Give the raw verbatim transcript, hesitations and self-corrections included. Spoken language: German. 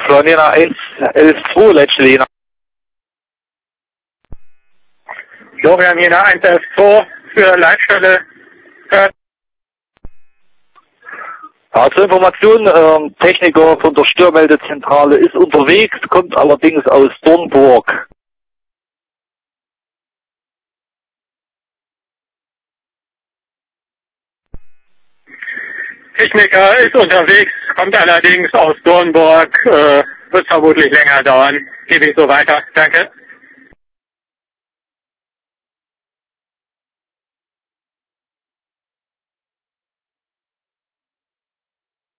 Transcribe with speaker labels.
Speaker 1: Floriana eins elf zwei letzte Linie.
Speaker 2: Florian Jena eins elf zwei für Leitstelle. Hört.
Speaker 1: Also Information, ähm, Techniker von der Störmeldezentrale ist unterwegs, kommt allerdings aus Dornburg.
Speaker 2: Techniker ist unterwegs, kommt allerdings aus Dornburg, äh, wird vermutlich länger dauern. Gebe ich so weiter. Danke.